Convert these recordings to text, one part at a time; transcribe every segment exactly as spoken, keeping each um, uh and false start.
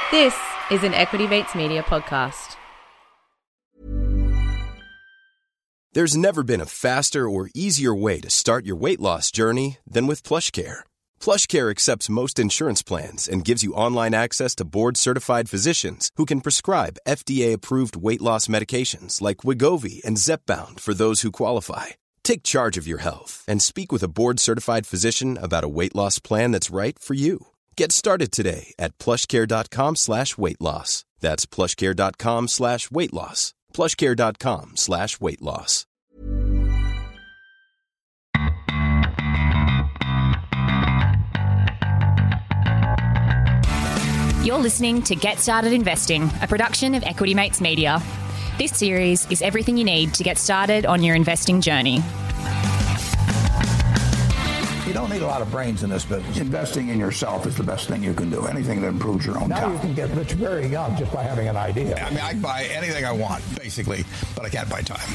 This is an Equity Mates Media podcast. There's never been a faster or easier way to start your weight loss journey than with PlushCare. PlushCare accepts most insurance plans and gives you online access to board-certified physicians who can prescribe F D A-approved weight loss medications like Wegovy and Zepbound for those who qualify. Take charge of your health and speak with a board-certified physician about a weight loss plan that's right for you. Get started today at plushcare.com slash weight loss. That's plushcare.com slash weight loss. plushcare.com slash weight loss. You're listening to Get Started Investing, a production of Equity Mates Media. This series is everything you need to get started on your investing journey. You don't need a lot of brains in this business. Investing in yourself is the best thing you can do. Anything that improves your own now time. You can get rich very young just by having an idea. I mean, I can buy anything I want, basically, but I can't buy time.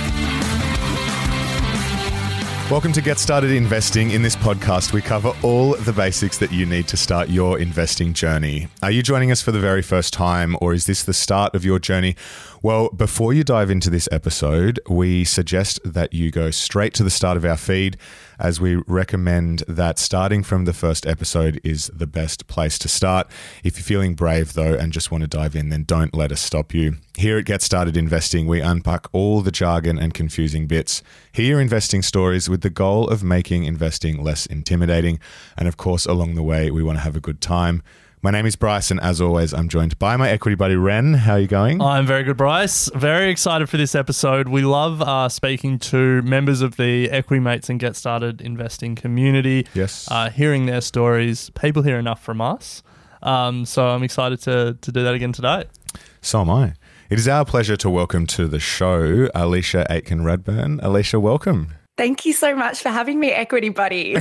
Welcome to Get Started Investing. In this podcast, we cover all the basics that you need to start your investing journey. Are you joining us for the very first time, or is this the start of your journey? Well, before you dive into this episode, we suggest that you go straight to the start of our feed, as we recommend that starting from the first episode is the best place to start. If you're feeling brave, though, and just want to dive in, then don't let us stop you. Here at Get Started Investing, we unpack all the jargon and confusing bits, hear investing stories with the goal of making investing less intimidating. And of course, along the way, we want to have a good time. My name is Bryce, and as always, I'm joined by my equity buddy, Ren. How are you going? I'm very good, Bryce. Very excited for this episode. We love uh, speaking to members of the Equity Mates and Get Started Investing community. Yes. Uh, hearing their stories. People hear enough from us. Um, so I'm excited to, to do that again today. So am I. It is our pleasure to welcome to the show Alicia Aitken-Radburn. Alicia, welcome. Thank you so much for having me, Equity Buddy.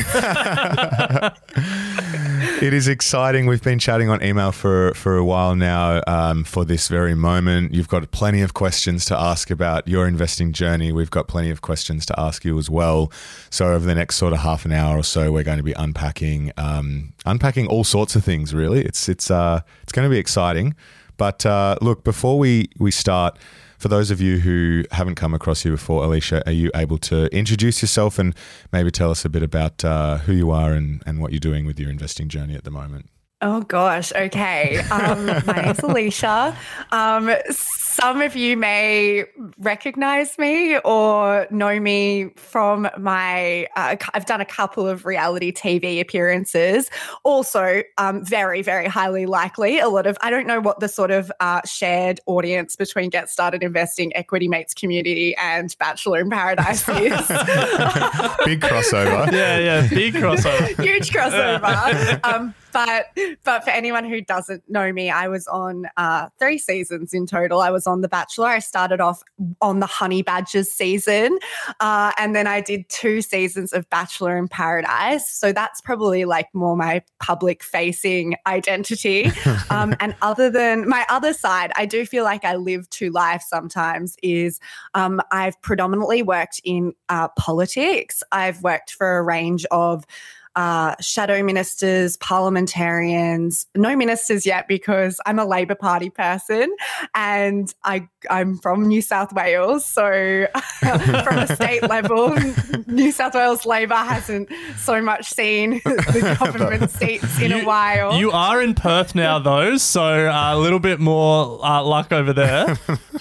It is exciting. We've been chatting on email for, for a while now um, for this very moment. You've got plenty of questions to ask about your investing journey. We've got plenty of questions to ask you as well. So over the next sort of half an hour or so, we're going to be unpacking um, unpacking all sorts of things, really. It's, it's, uh, it's going to be exciting. But uh, look, before we, we start, for those of you who haven't come across you before, Alicia, are you able to introduce yourself and maybe tell us a bit about uh, who you are and, and what you're doing with your investing journey at the moment? Oh, gosh. Okay. Um, my name's Alicia. Um, some of you may recognize me or know me from my, uh, I've done a couple of reality T V appearances. Also, um, very, very highly likely, a lot of, I don't know what the sort of uh, shared audience between Get Started Investing, Equity Mates community and Bachelor in Paradise is. Big crossover. Yeah, yeah, big crossover. Huge crossover. um, But but for anyone who doesn't know me, I was on uh, three seasons in total. I was on The Bachelor. I started off on the Honey Badgers season, uh, and then I did two seasons of Bachelor in Paradise. So that's probably like more my public-facing identity. Um, and other than my other side, I do feel like I live two lives sometimes, is um, I've predominantly worked in uh, politics. I've worked for a range of Uh, shadow ministers, parliamentarians, no ministers yet because I'm a Labor Party person and I, I'm from New South Wales. So from a state level, New South Wales Labor hasn't so much seen the government seats in you, a while. You are in Perth now, though, so uh, a little bit more uh, luck over there.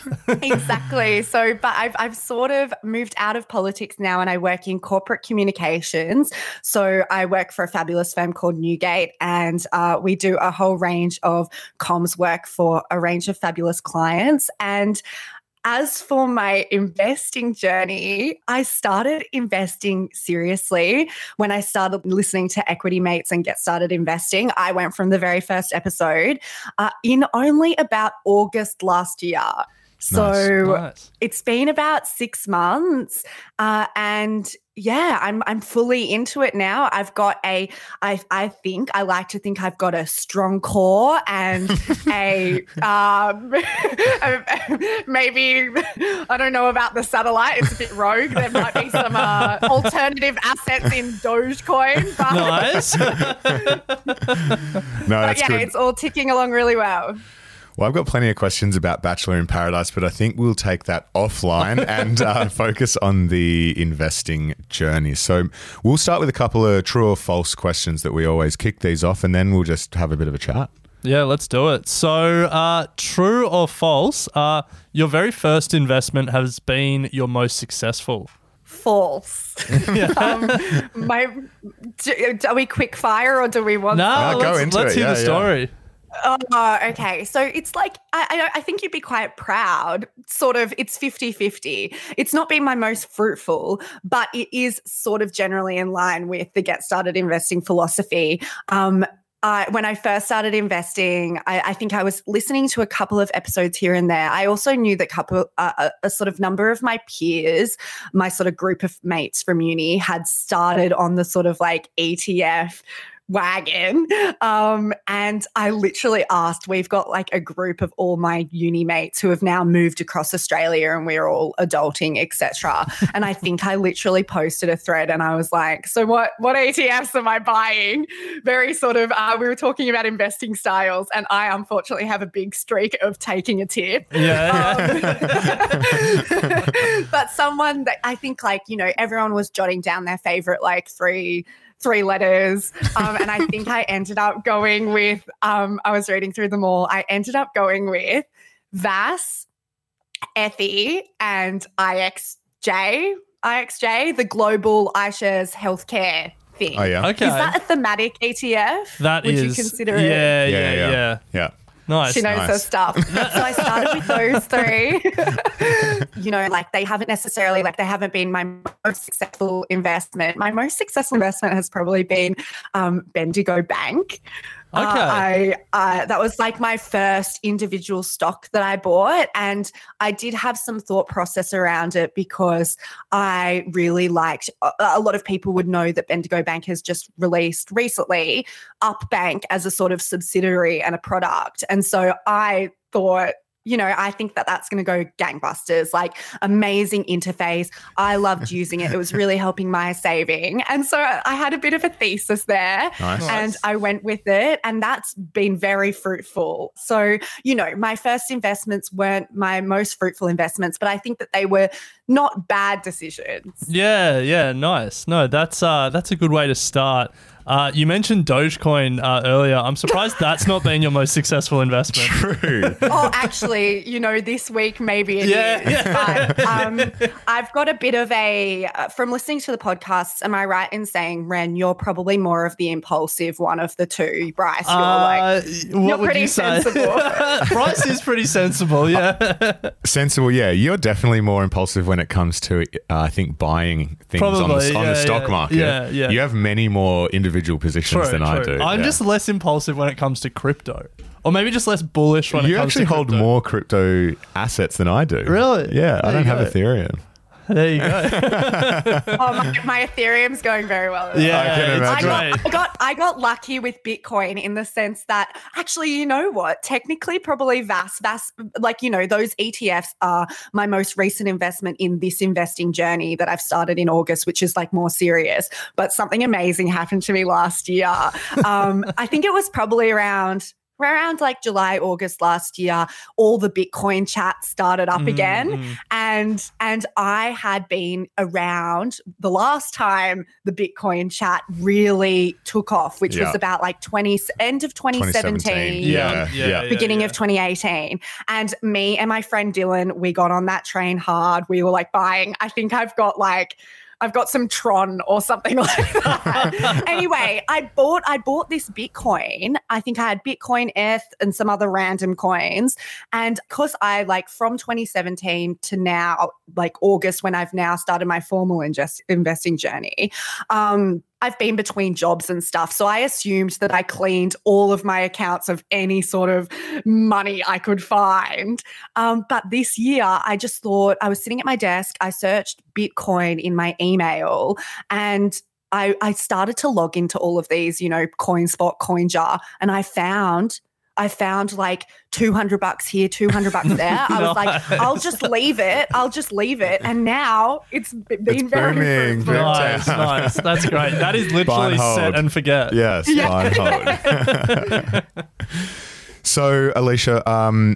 Exactly. So, but I've, I've sort of moved out of politics now and I work in corporate communications. So I work for a fabulous firm called Newgate and uh, we do a whole range of comms work for a range of fabulous clients. And as for my investing journey, I started investing seriously when I started listening to Equity Mates and Get Started Investing. I went from the very first episode uh, in only about August last year. So Nice. Nice. It's been about six months uh, and yeah, I'm I'm fully into it now. I've got a I I think I like to think I've got a strong core and a um maybe I don't know about the satellite. It's a bit rogue. There might be some uh, alternative assets in Dogecoin. But Nice. No, but that's yeah, good. it's all ticking along really well. Well, I've got plenty of questions about Bachelor in Paradise, but I think we'll take that offline and uh, focus on the investing journey. So we'll start with a couple of true or false questions that we always kick these off, and then we'll just have a bit of a chat. Yeah, let's do it. So, uh, true or false, uh, your very first investment has been your most successful? False. um, my, do, are we quick fire or do we want? No, No, go let's, into let's it. hear Yeah, the yeah. story. Oh, okay. So it's like, I, I, I think you'd be quite proud. Sort of, it's fifty-fifty. It's not been my most fruitful, but it is sort of generally in line with the Get Started Investing philosophy. Um, I, when I first started investing, I, I think I was listening to a couple of episodes here and there. I also knew that couple, uh, a, a sort of number of my peers, my sort of group of mates from uni had started on the sort of like E T F wagon. Um, and I literally asked, we've got like a group of all my uni mates who have now moved across Australia and we're all adulting, et cetera. And I think I literally posted a thread and I was like, so what, what E T Fs am I buying? Very sort of, uh, we were talking about investing styles and I unfortunately have a big streak of taking a tip. Yeah, yeah. Um, but someone that I think like, you know, everyone was jotting down their favorite like three three letters. Um, and I think I ended up going with, um, I was reading through them all. I ended up going with V A S, F E, and I X J, I X J, the global iShares healthcare thing. Oh, yeah. Okay. Is that a thematic E T F? That Would is. you consider yeah, it? yeah, yeah, yeah. Yeah. Nice. She knows nice. her stuff. So I started with those three. You know, like they haven't necessarily, like they haven't been my most successful investment. My most successful investment has probably been um, Bendigo Bank. Okay. Uh, I uh, that was like my first individual stock that I bought, and I did have some thought process around it because I really liked. A, a lot of people would know that Bendigo Bank has just released recently Up Bank as a sort of subsidiary and a product, and so I thought, you know, I think that that's going to go gangbusters, like amazing interface. I loved using it. It was really helping my saving. And so I had a bit of a thesis there Nice. and I went with it and that's been very fruitful. So, you know, my first investments weren't my most fruitful investments, but I think that they were not bad decisions. Yeah, yeah, nice. No, that's uh, that's a good way to start. Uh, you mentioned Dogecoin uh, earlier. I'm surprised that's not been your most successful investment. True. Oh, actually, you know, this week maybe it Yeah, is. yeah. But, um, I've got a bit of a, uh, from listening to the podcasts, am I right in saying, Ren, you're probably more of the impulsive one of the two. Bryce, you're like, Uh, what you're would pretty you say? sensible. Bryce is pretty sensible, yeah. Sensible, yeah. You're definitely more impulsive when it comes to, uh, I think, buying things on the, Probably, on the yeah, stock yeah. market. Yeah, yeah. You have many more individual positions True, than I true. do. I'm yeah. just less impulsive when it comes to crypto. Or maybe just less bullish when You it comes actually to hold crypto. more crypto assets than I do. Really? Yeah, I There don't you have go. Ethereum. There you go. Oh, my, my Ethereum's going very well. Yeah, I can it's imagine. I great. got, I got I got lucky with Bitcoin in the sense that actually, you know what? Technically, probably V A S, V A S, like, you know, those E T Fs are my most recent investment in this investing journey that I've started in August, which is like more serious. But something amazing happened to me last year. Um, I think it was probably around. Around like July, August last year, all the Bitcoin chat started up again. mm. And and I had been around the last time the Bitcoin chat really took off, which Yeah. was about like twenty end of twenty seventeen. Yeah, Yeah, yeah. yeah. Beginning of twenty eighteen. And me and my friend Dylan, we got on that train hard. We were like buying, I think I've got like I've got some Tron or something like that. Anyway, I bought I bought this Bitcoin. I think I had Bitcoin, E T H, and some other random coins. And because I like from twenty seventeen to now, like August, when I've now started my formal ingest, investing journey, um, I've been between jobs and stuff. So I assumed that I cleaned all of my accounts of any sort of money I could find. Um, but this year, I just thought, I was sitting at my desk, I searched Bitcoin in my email, and I, I started to log into all of these, you know, CoinSpot, CoinJar, and I found I found like two hundred bucks here, two hundred bucks there. I was like, I'll just leave it. I'll just leave it. And now it's been It's very booming. fruitful. Nice, nice. That's great. That is literally Buy and set hold. and forget. Yes, buy and hold. So, Alicia, um,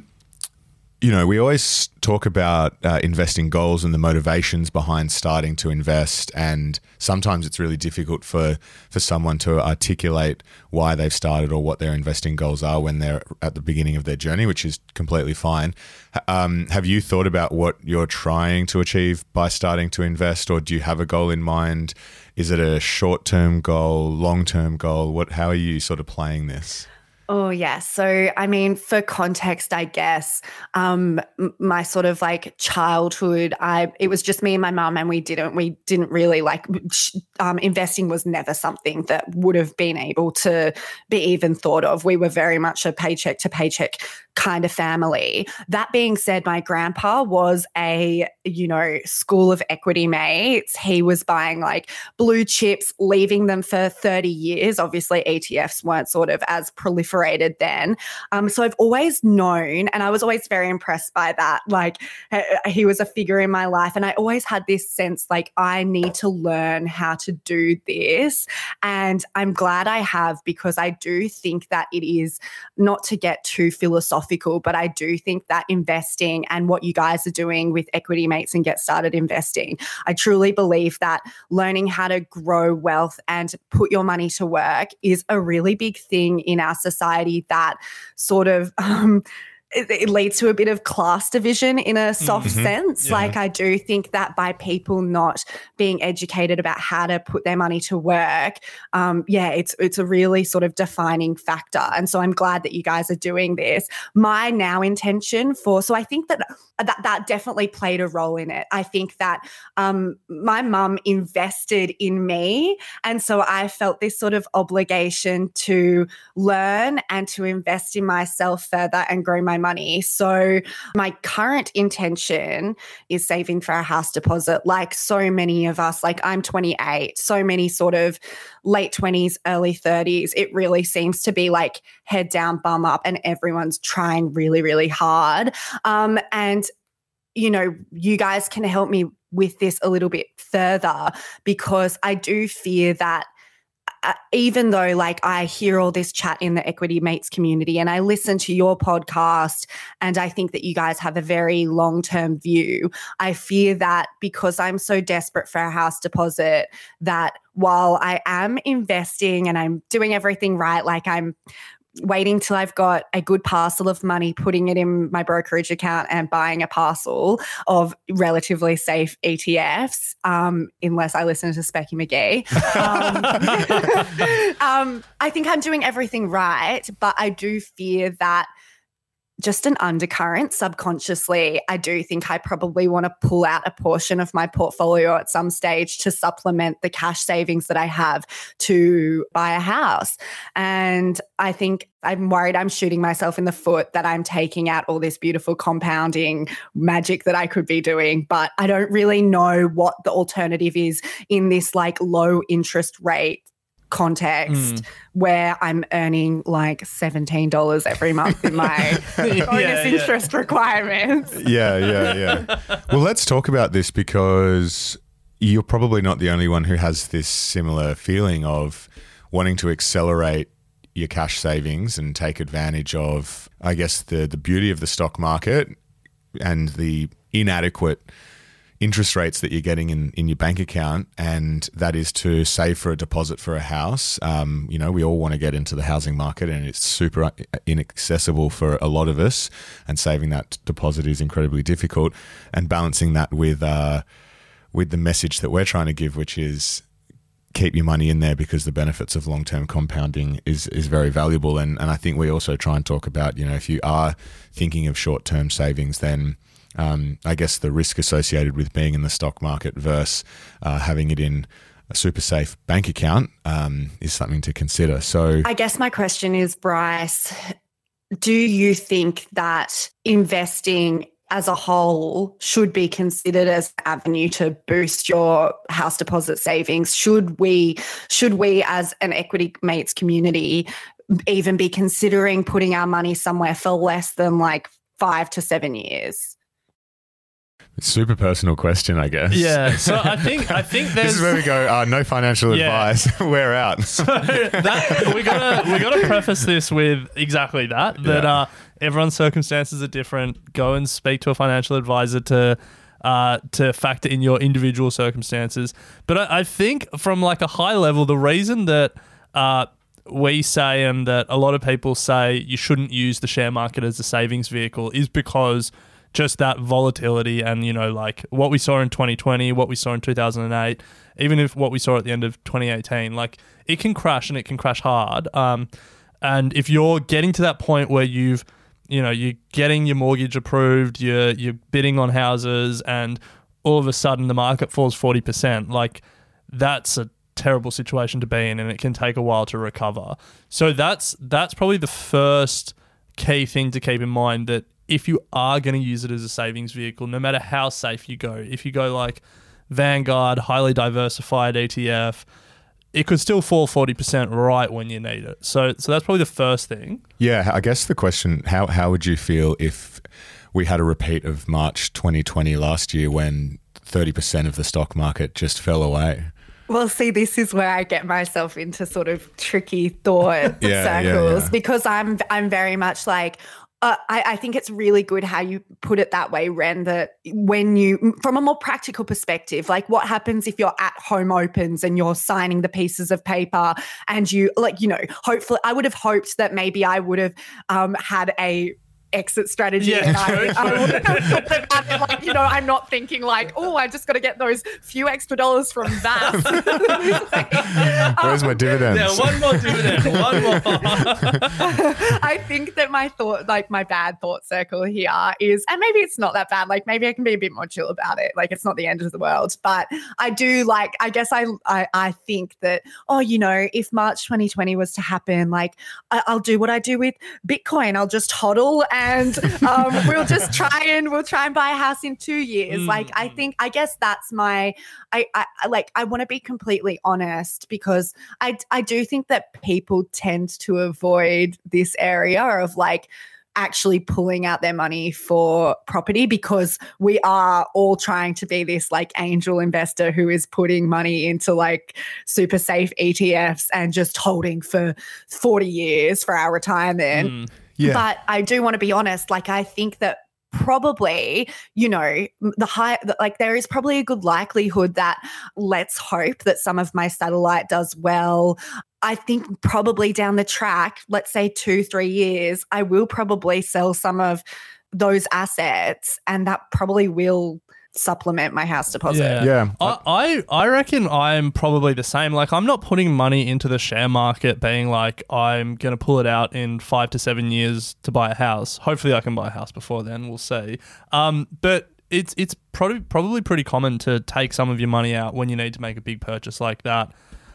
you know, we always talk about uh, investing goals and the motivations behind starting to invest, and sometimes it's really difficult for for someone to articulate why they've started or what their investing goals are when they're at the beginning of their journey, which is completely fine. Um, have you thought about what you're trying to achieve by starting to invest, or do you have a goal in mind? Is it a short-term goal, long-term goal? What? How are you sort of playing this? Oh, yeah. So, I mean, for context, I guess, um, m- my sort of like childhood, I it was just me and my mum, and we didn't, we didn't really like, um, investing was never something that would have been able to be even thought of. We were very much a paycheck to paycheck kind of family. That being said, my grandpa was a, you know, school of equity mates. He was buying like blue chips, leaving them for thirty years. Obviously, E T Fs weren't sort of as proliferated then. Um, so I've always known, and I was always very impressed by that. Like he was a figure in my life, and I always had this sense like I need to learn how to do this. And I'm glad I have, because I do think that it is, not to get too philosophical, but I do think that investing and what you guys are doing with Equity Mates and Get Started Investing, I truly believe that learning how to grow wealth and put your money to work is a really big thing in our society that sort of um, it, it leads to a bit of class division in a soft Mm-hmm. sense. Yeah. Like I do think that by people not being educated about how to put their money to work, um, yeah, it's it's a really sort of defining factor. And so I'm glad that you guys are doing this. My now intention for, so I think that that, that definitely played a role in it. I think that um, my mum invested in me. And so I felt this sort of obligation to learn and to invest in myself further and grow my money. So my current intention is saving for a house deposit. Like so many of us, like I'm twenty-eight, so many sort of late twenties, early thirties, it really seems to be like head down, bum up, and everyone's trying really, really hard. Um, and, you know, you guys can help me with this a little bit further, because I do fear that Uh, even though like I hear all this chat in the Equity Mates community and I listen to your podcast and I think that you guys have a very long-term view, I fear that because I'm so desperate for a house deposit, that while I am investing and I'm doing everything right, like I'm waiting till I've got a good parcel of money, putting it in my brokerage account and buying a parcel of relatively safe E T Fs, um, unless I listen to Specky McGee. Um, um, I think I'm doing everything right, but I do fear that just an undercurrent subconsciously, I do think I probably want to pull out a portion of my portfolio at some stage to supplement the cash savings that I have to buy a house. And I think I'm worried I'm shooting myself in the foot that I'm taking out all this beautiful compounding magic that I could be doing, but I don't really know what the alternative is in this like low interest rate context mm. where I'm earning like seventeen dollars every month in my bonus yeah, yeah. interest requirements. Yeah, yeah, yeah. Well, let's talk about this, because you're probably not the only one who has this similar feeling of wanting to accelerate your cash savings and take advantage of, I guess, the the beauty of the stock market and the inadequate interest rates that you're getting in, in your bank account, and that is to save for a deposit for a house. Um, you know, we all want to get into the housing market, and it's super inaccessible for a lot of us, and saving that deposit is incredibly difficult, and balancing that with uh, with the message that we're trying to give, which is keep your money in there because the benefits of long-term compounding is is very valuable. And, and I think we also try and talk about, you know, if you are thinking of short-term savings, then Um, I guess the risk associated with being in the stock market versus uh, having it in a super safe bank account um, is something to consider. So I guess my question is, Bryce, do you think that investing as a whole should be considered as an avenue to boost your house deposit savings? Should we, should we as an Equity Mates community even be considering putting our money somewhere for less than like five to seven years? Super personal question, I guess. Yeah. So I think I think there's this is where we go. Uh, no financial Yeah. advice. We're out. So that, we gotta we gotta preface this with exactly that. That Yeah. uh, everyone's circumstances are different. Go and speak to a financial advisor to uh, to factor in your individual circumstances. But I, I think from like a high level, the reason that uh, we say and that a lot of people say you shouldn't use the share market as a savings vehicle is because just that volatility and, you know, like what we saw in twenty twenty, what we saw in two thousand eight, even if what we saw at the end of twenty eighteen, like it can crash and it can crash hard. Um, and if you're getting to that point where you've, you know, you're getting your mortgage approved, you're, you're bidding on houses and all of a sudden the market falls forty percent, like that's a terrible situation to be in and it can take a while to recover. So that's, that's probably the first key thing to keep in mind, that if you are going to use it as a savings vehicle, no matter how safe you go, if you go like Vanguard, highly diversified E T F, it could still fall forty percent right when you need it. So so that's probably the first thing. Yeah, I guess the question, how how would you feel if we had a repeat of March twenty twenty last year when thirty percent of the stock market just fell away? Well, see, this is where I get myself into sort of tricky thought Yeah, yeah, circles yeah. because I'm I'm very much like, Uh, I, I think it's really good how you put it that way, Ren, that when you, from a more practical perspective, like what happens if your at home opens and you're signing the pieces of paper and you, like, you know, hopefully I would have hoped that maybe I would have um, had a exit strategy. Yeah, and true, I, I true. would have thought about it, like, you know, I'm not thinking like, oh, I just got to get those few extra dollars from that. Where's my dividends? Yeah, one more dividend, one more. I think that my thought, like my bad thought circle here is, and maybe it's not that bad, like maybe I can be a bit more chill about it. Like it's not the end of the world, but I do like, I guess I, I, I think that, oh, you know, if March twenty twenty was to happen, like I, I'll do what I do with Bitcoin. I'll just hodl and um, we'll just try and we'll try and buy a house in two years. Mm. Like, I think, I guess that's my, I, I I- like, I want to be completely honest because I, I do think that people tend to avoid this area of like actually pulling out their money for property because we are all trying to be this like angel investor who is putting money into like super safe E T Fs and just holding for forty years for our retirement. Mm. Yeah. But I do want to be honest, like I think that probably, you know, the high, like there is probably a good likelihood that let's hope that some of my satellite does well. I think probably down the track, let's say two, three years, I will probably sell some of those assets and that probably will supplement my house deposit. Yeah. Yeah. I, I I reckon I'm probably the same. Like I'm not putting money into the share market being like I'm going to pull it out in five to seven years to buy a house. Hopefully I can buy a house before then. We'll see. Um, but it's it's probably probably pretty common to take some of your money out when you need to make a big purchase like that.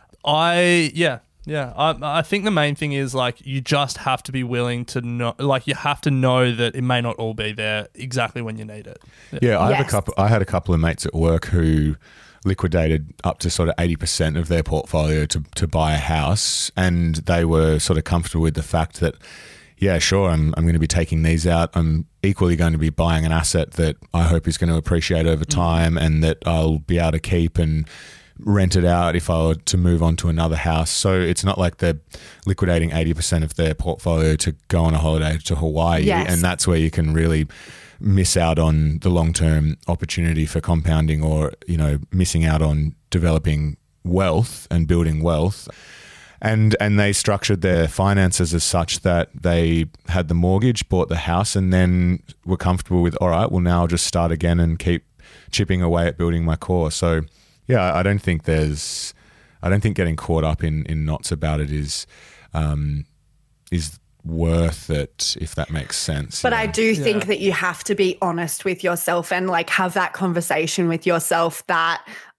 I yeah. Yeah, I, I think the main thing is like you just have to be willing to know, like you have to know that it may not all be there exactly when you need it. Yeah, I have Yes. a couple. I had a couple of mates at work who liquidated up to sort of eighty percent of their portfolio to to buy a house, and they were sort of comfortable with the fact that, yeah, sure, I'm I'm going to be taking these out. I'm equally going to be buying an asset that I hope is going to appreciate over time, mm. and that I'll be able to keep and rent it out if I were to move on to another house. So it's not like they're liquidating eighty percent of their portfolio to go on a holiday to Hawaii. Yes. And that's where you can really miss out on the long-term opportunity for compounding, or, you know, missing out on developing wealth and building wealth. And and they structured their finances as such that they had the mortgage, bought the house, and then were comfortable with, all right, well, now I'll just start again and keep chipping away at building my core. So yeah, I don't think there's, I don't think getting caught up in, in knots about it is, um, is worth it, if that makes sense. But yeah. I do think Yeah. that you have to be honest with yourself and like have that conversation with yourself that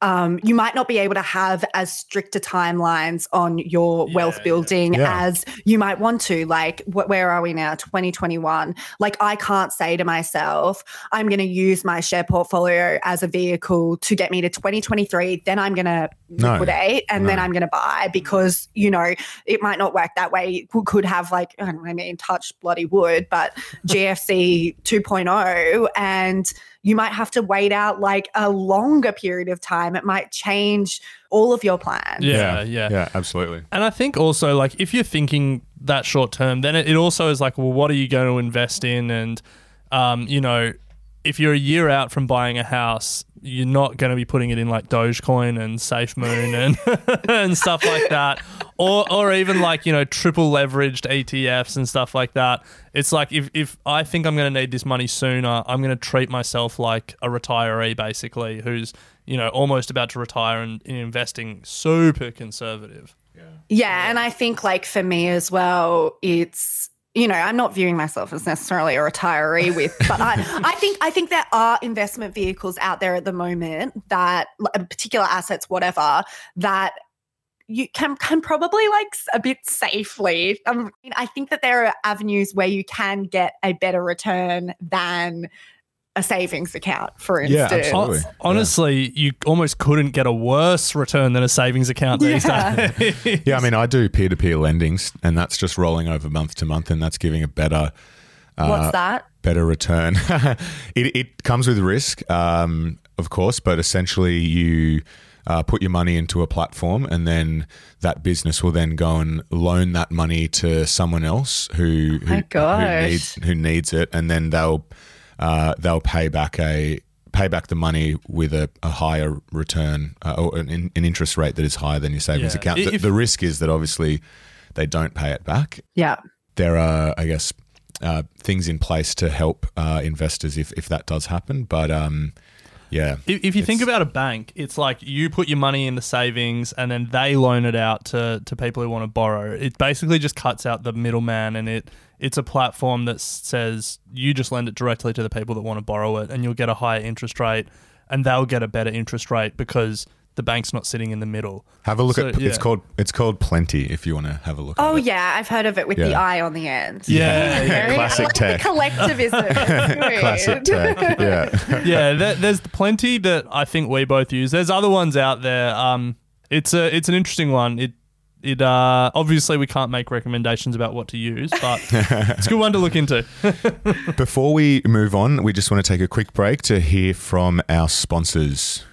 um, you might not be able to have as stricter timelines on your Yeah, wealth building yeah. as you might want to. Like, wh- where are we now? twenty twenty-one. Like, I can't say to myself, I'm going to use my share portfolio as a vehicle to get me to twenty twenty-three. Then I'm going to No. liquidate and No. then I'm going to buy, because, you know, it might not work that way. We could have, like, I don't know, I mean, touch bloody wood, but G F C two point oh, and you might have to wait out like a longer period of time. It might change all of your plans. Yeah, yeah. Yeah, absolutely. And I think also, like, if you're thinking that short term, then it, it also is like, well, what are you going to invest in? And, um, you know, if you're a year out from buying a house, you're not going to be putting it in like Dogecoin and SafeMoon and and stuff like that, or or even like, you know, triple leveraged E T Fs and stuff like that. It's like, if if I think I'm going to need this money sooner, I'm going to treat myself like a retiree, basically, who's, you know, almost about to retire and, and investing super conservative. Yeah, and I think, like, for me as well, it's, you know, I'm not viewing myself as necessarily a retiree with, but I, I think I think there are investment vehicles out there at the moment that, particular assets, whatever, that you can can probably, like, a bit safely. Um, I think that there are avenues where you can get a better return than a savings account, for Yeah, instance. absolutely. Hon- Honestly, you almost couldn't get a worse return than a savings account these Yeah. days. Yeah, I mean, I do peer-to-peer lendings, and that's just rolling over month to month, and that's giving a better uh, What's that? better return. it, it comes with risk, um, of course, but essentially you uh, put your money into a platform, and then that business will then go and loan that money to someone else who who, My who gosh. needs who needs it, and then they'll uh, they'll pay back a pay back the money with a, a higher return uh, or an, an interest rate that is higher than your savings Yeah. account. The, If- the risk is that obviously they don't pay it back. Yeah. There are, I guess, uh, things in place to help uh, investors if, if that does happen. But um, yeah, If, if you think It's- about a bank, it's like you put your money in the savings and then they loan it out to, to people who want to borrow. It basically just cuts out the middleman, and it it's a platform that says you just lend it directly to the people that want to borrow it, and you'll get a higher interest rate, and they'll get a better interest rate because the bank's not sitting in the middle. have a look So, at it's yeah. called it's called Plenty if you want to have a look. Oh, at it. yeah, I've heard of it with the Yeah. I on the end. Yeah, yeah. Very- Classic like tech. The collectivism. It's good. Classic tech. Yeah. Yeah, there, there's plenty that I think we both use. There's other ones out there. Um, it's a it's an interesting one. It it uh obviously we can't make recommendations about what to use, but it's a good one to look into. Before we move on, we just want to take a quick break to hear from our sponsors.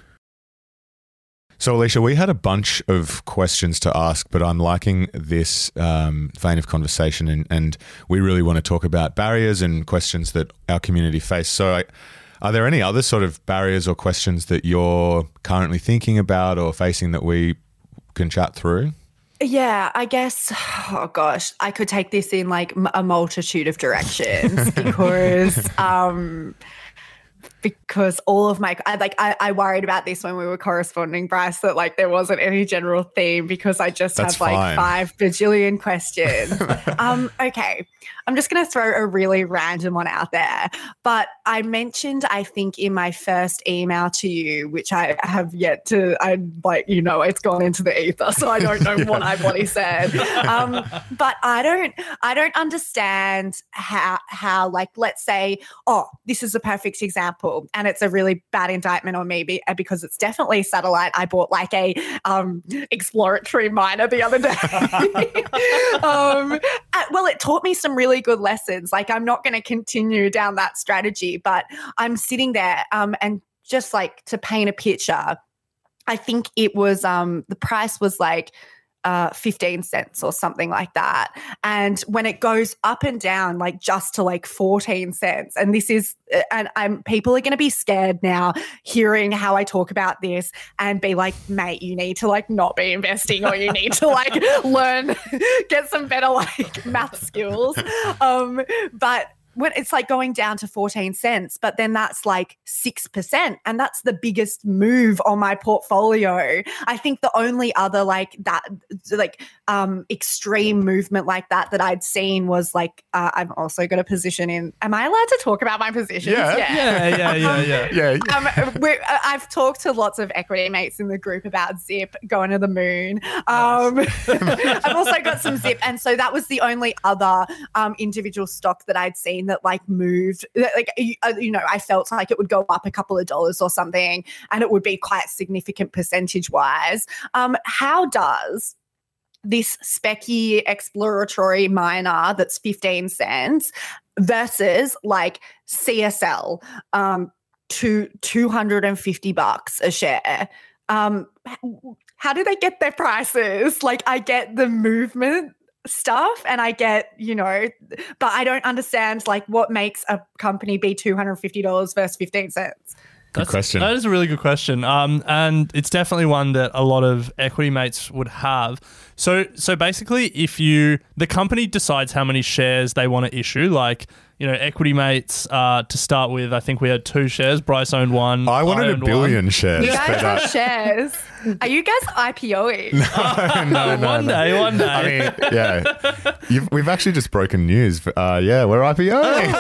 So, Alicia, we had a bunch of questions to ask, but I'm liking this um, vein of conversation, and, and we really want to talk about barriers and questions that our community face. So, I, are there any other sort of barriers or questions that you're currently thinking about or facing that we can chat through? Yeah, I guess, oh gosh, I could take this in like m- a multitude of directions because um, because all of my, I, like I, I worried about this when we were corresponding, Bryce, that like there wasn't any general theme because I just That's have like fine. five bajillion questions. um, okay, I'm just going to throw a really random one out there. But I mentioned, I think in my first email to you, which I have yet to, I like, you know, it's gone into the ether, so I don't know what I bloody said. Um, but I don't, I don't understand how, how like, let's say, oh, this is a perfect example, and it's a really bad indictment on me be, because it's definitely satellite. I bought like a um, exploratory miner the other day. um, uh, well, it taught me some really good lessons. Like, I'm not going to continue down that strategy, but I'm sitting there um, and just like to paint a picture, I think it was um, the price was like uh, fifteen cents or something like that. And when it goes up and down, like just to like fourteen cents, and this is, and I'm, people are going to be scared now hearing how I talk about this and be like, mate, you need to like not be investing, or you need to like learn, get some better like math skills. Um, but when it's like going down to fourteen cents, but then that's like six percent. And that's the biggest move on my portfolio. I think the only other like that, like um, extreme movement like that that I'd seen was like, uh, I've also got a position in, am I allowed to talk about my positions? Yeah. Yeah, yeah, yeah, yeah. Yeah. Um, we're, I've talked to lots of equity mates in the group about Zip going to the moon. Um, Nice. I've also got some Zip. And so that was the only other um, individual stock that I'd seen that like moved. Like, you, you know, I felt like it would go up a couple of dollars or something and it would be quite significant percentage wise. Um, how does this specky exploratory miner that's fifteen cents versus like C S L um, to two hundred fifty bucks a share? Um, how do they get their prices? Like, I get the movement stuff and I get, you know, but I don't understand like what makes a company be two hundred fifty dollars versus fifteen cents. Good That's, question. That is a really good question. Um, and it's definitely one that a lot of equity mates would have. So, so basically, if you the company decides how many shares they want to issue, like you know, equity mates uh, to start with, I think we had two shares. Bryce owned one. I wanted a billion one. shares. You guys but, uh, have shares. Are you guys IPOing? no, no, one no. day, one day. I mean, yeah. You've, we've actually just broken news. Uh, yeah, we're IPOing.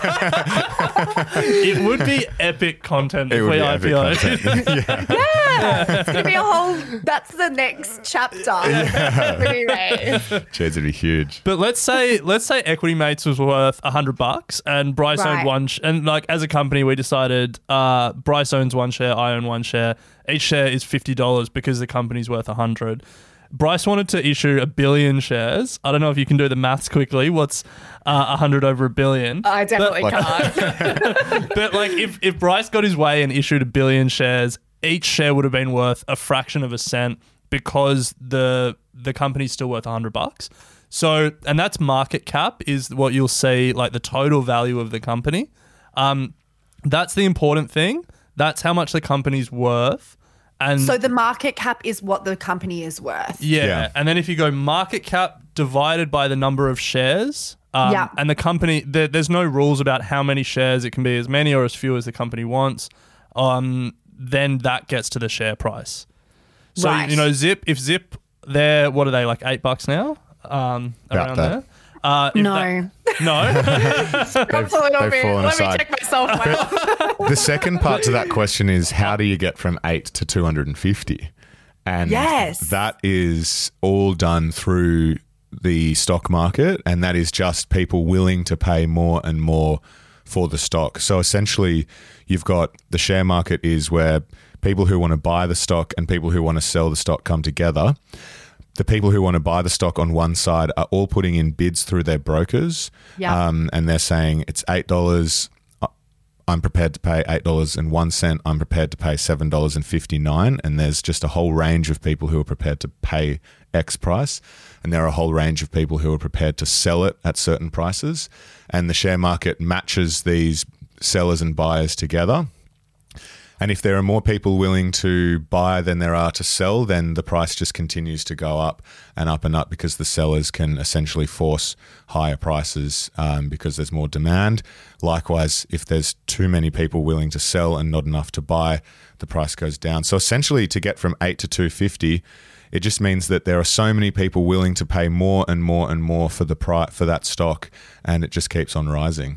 It would be epic content It if would we be epic I P O'd. content. yeah. Yeah, it's gonna be a whole. That's the next chapter. Equity raise. Shares would be huge. But let's say let's say Equity Mates was worth a hundred bucks, and Bryce Right. owned one. Sh- and like as a company, we decided uh, Bryce owns one share, I own one share. Each share is fifty dollars because the company's worth a hundred. Bryce wanted to issue a billion shares. I don't know if you can do the maths quickly. What's uh, a hundred over a billion? I definitely But- can't. But like if if Bryce got his way and issued a billion shares, each share would have been worth a fraction of a cent because the the company's still worth a hundred bucks. So, and that's market cap is what you'll see, like the total value of the company. Um, that's the important thing. That's how much the company's worth. And So the market cap is what the company is worth. yeah. Yeah. And then if you go market cap divided by the number of shares, um, Yeah. and the company, there, there's no rules about how many shares. It can be as many or as few as the company wants. Um, then that gets to the share price. So, Right. you know, Zip, if Zip, they're, what are they, like eight bucks now? Um, About around that. there? Uh, if No. that- no? That's a little they've bit. fallen Let aside. me check myself. Well. The second part to that question is how do you get from eight to two hundred fifty? And Yes. that is all done through the stock market, and that is just people willing to pay more and more for the stock. So essentially, you've got the share market is where people who want to buy the stock and people who want to sell the stock come together. The people who want to buy the stock on one side are all putting in bids through their brokers, Yeah. um, and they're saying it's eight dollars. I'm prepared to pay eight dollars and one cent. I'm prepared to pay seven dollars and fifty-nine cents. And there's just a whole range of people who are prepared to pay X price. And there are a whole range of people who are prepared to sell it at certain prices. And the share market matches these sellers and buyers together. And if there are more people willing to buy than there are to sell, then the price just continues to go up and up and up because the sellers can essentially force higher prices um, because there's more demand. Likewise, if there's too many people willing to sell and not enough to buy, the price goes down. So essentially, to get from eight to two fifty, it just means that there are so many people willing to pay more and more and more for the pri- for that stock, and it just keeps on rising.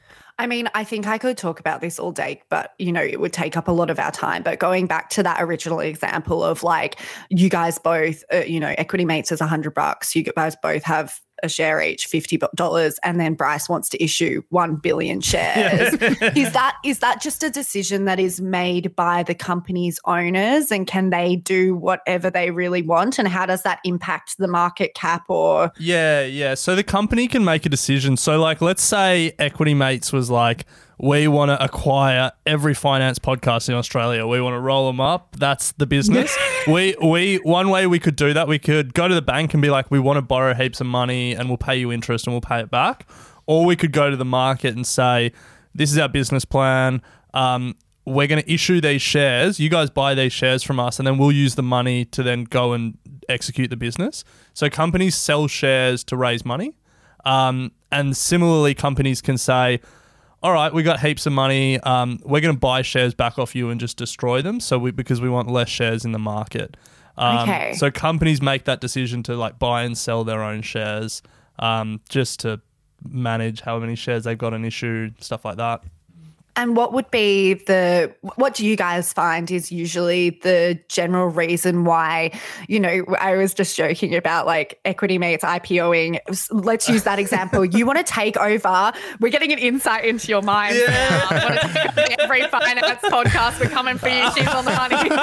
I mean, I think I could talk about this all day, but, you know, it would take up a lot of our time. But going back to that original example of like, you guys both, uh, you know, Equity Mates is a hundred bucks. You guys both have a share each, fifty dollars, and then Bryce wants to issue one billion shares. is that is that just a decision that is made by the company's owners, and can they do whatever they really want? And how does that impact the market cap? Or Yeah, yeah. So the company can make a decision. So, like, let's say Equity Mates was like, we want to acquire every finance podcast in Australia. We want to roll them up. That's the business. we we one way we could do that, we could go to the bank and be like, we want to borrow heaps of money and we'll pay you interest and we'll pay it back. Or we could go to the market and say, this is our business plan. Um, we're going to issue these shares. You guys buy these shares from us, and then we'll use the money to then go and execute the business. So companies sell shares to raise money. Um, and similarly, companies can say, all right, we got heaps of money. Um, we're going to buy shares back off you and just destroy them. So we because we want less shares in the market. Um, okay. So companies make that decision to like buy and sell their own shares, um, just to manage how many shares they've got on issue, stuff like that. And what would be the, what do you guys find is usually the general reason why, you know, I was just joking about like Equity Mates IPOing. Let's use that example. You want to take over, we're getting an insight into your mind. Yeah. I want to take over every finance podcast. We're coming for you. She's on the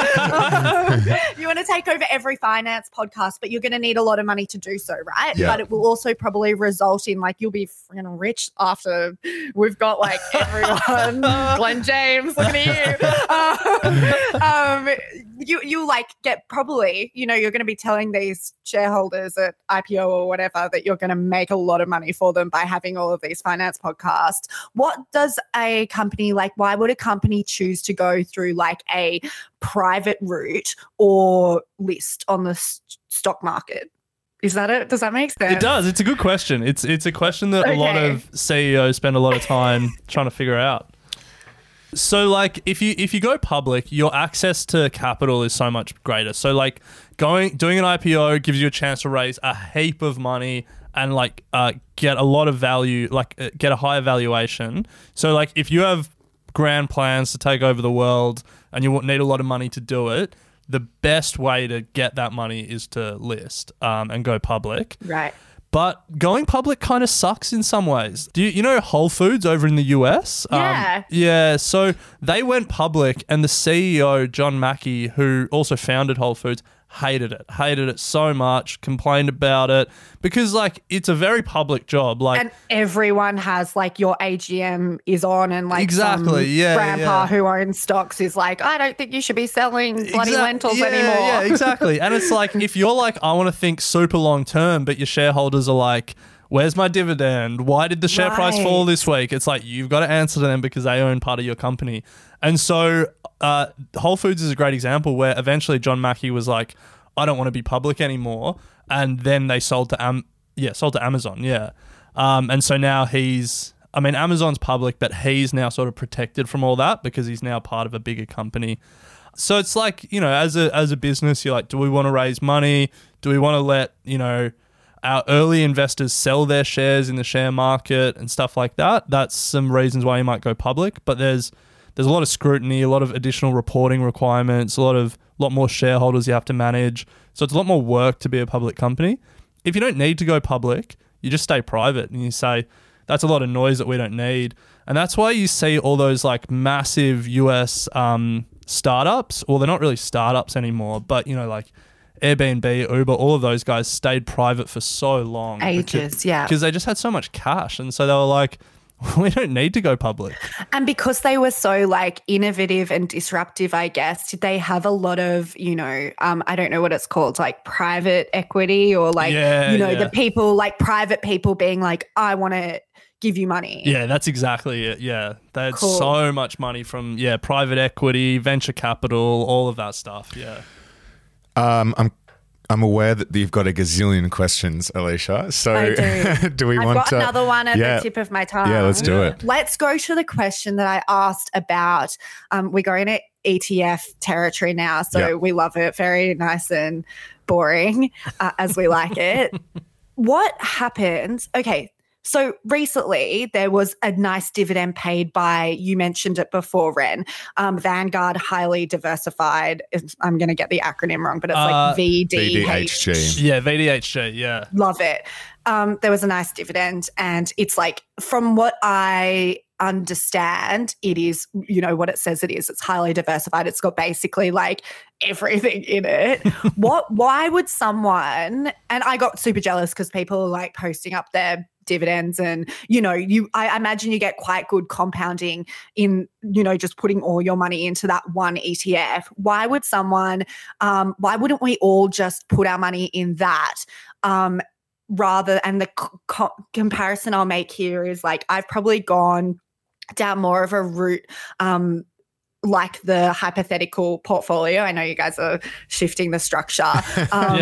money. You want to take over every finance podcast, but you're going to need a lot of money to do so, right? Yeah. But it will also probably result in like, you'll be freaking rich after we've got like everyone. Glenn James, looking at you. Um, um, you you like get probably, you know, you're going to be telling these shareholders at I P O or whatever that you're going to make a lot of money for them by having all of these finance podcasts. What does a company like, why would a company choose to go through like a private route or list on the s- stock market? Is that it? Does that make sense? It does. It's a good question. It's it's a question that Okay. a lot of C E Os spend a lot of time trying to figure out. So like if you if you go public, your access to capital is so much greater. So like going doing an I P O gives you a chance to raise a heap of money and like uh, get a lot of value, like uh, get a higher valuation. So like if you have grand plans to take over the world and you need a lot of money to do it, the best way to get that money is to list um, and go public. Right. But going public kind of sucks in some ways. Do you, you know Whole Foods over in the U S? Yeah. Um, yeah. So they went public and the C E O, John Mackey, who also founded Whole Foods, hated it. Hated it so much, complained about it because like it's a very public job. Like And everyone has like your A G M is on and like Exactly, some yeah, grandpa yeah. who owns stocks is like, I don't think you should be selling bloody Exact- lentils yeah, anymore. Yeah, exactly. And it's like if you're like, I want to think super long term, but your shareholders are like, where's my dividend? Why did the share price fall Right. this week? It's like you've got to answer to them because they own part of your company. And so uh, Whole Foods is a great example where eventually John Mackey was like, I don't want to be public anymore. And then they sold to Am- yeah, sold to Amazon, yeah. Um, and so now he's, I mean, Amazon's public, but he's now sort of protected from all that because he's now part of a bigger company. So it's like, you know, as a as a business, you're like, do we want to raise money? Do we want to let, you know, our early investors sell their shares in the share market and stuff like that? That's some reasons why you might go public. But there's there's a lot of scrutiny, a lot of additional reporting requirements, a lot of lot more shareholders you have to manage. So it's a lot more work to be a public company. If you don't need to go public, you just stay private and you say, that's a lot of noise that we don't need. And that's why you see all those like massive U S um, startups, or they're not really startups anymore, but you know, like Airbnb, Uber, all of those guys stayed private for so long. Ages, because, yeah. Because they just had so much cash. And so they were like, we don't need to go public. And because they were so like innovative and disruptive, I guess, did they have a lot of, you know, um, I don't know what it's called, like private equity or like, Yeah, you know, yeah. the people, like private people being like, I want to give you money. Yeah, that's exactly it. Yeah. They had Cool. so much money from, yeah, private equity, venture capital, all of that stuff. Yeah. Um, I'm I'm aware that you've got a gazillion questions, Alicia. So I do. do we I've want got to? another one at yeah, the tip of my tongue. Yeah, let's do it. Let's go to the question that I asked about. Um, we're going to E T F territory now, so Yeah. we love it. Very nice and boring, uh, as we like it. What happens? Okay. So recently there was a nice dividend paid by, you mentioned it before, Ren, um, Vanguard Highly Diversified. It's- I'm going to get the acronym wrong, but it's Uh, like V D V D H H. G. Yeah, V D H G, yeah. Love it. Um, there was a nice dividend, and it's like, from what I understand, it is, you know, what it says it is. It's highly diversified. It's got basically like everything in it. What? Why would someone? And I got super jealous because people are like posting up their dividends, and you know, you I imagine you get quite good compounding in, you know, just putting all your money into that one E T F. Why would someone? Um, why wouldn't we all just put our money in that? Um, rather, and the co- co- comparison I'll make here is like, I've probably gone down more of a route, um, like the hypothetical portfolio, I know you guys are shifting the structure, um,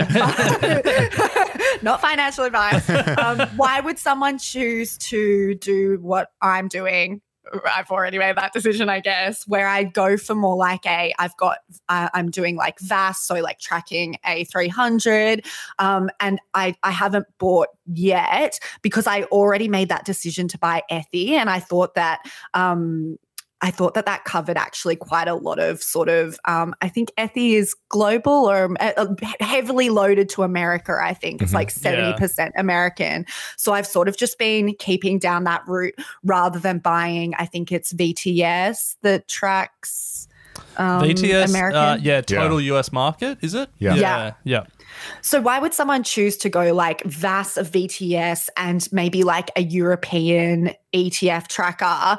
not financial advice. Um, why would someone choose to do what I'm doing? I've already made that decision, I guess, where I go for more like a, I've got, uh, I'm doing like V A S, so like tracking A three hundred, um, and I, I haven't bought yet because I already made that decision to buy Ethy, and I thought that, um, I thought that that covered actually quite a lot of sort of, um, I think Ethy is global or uh, heavily loaded to America, I think. It's mm-hmm. like seventy percent yeah. American. So I've sort of just been keeping down that route rather than buying, I think it's V T S that tracks um, V T S, American. Uh, yeah, total yeah. U S market, is it? Yeah. Yeah. yeah. Yeah. So why would someone choose to go like V A S, V T S, and maybe like a European E T F tracker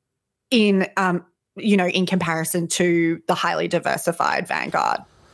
in, um, you know, in comparison to the highly diversified Vanguard?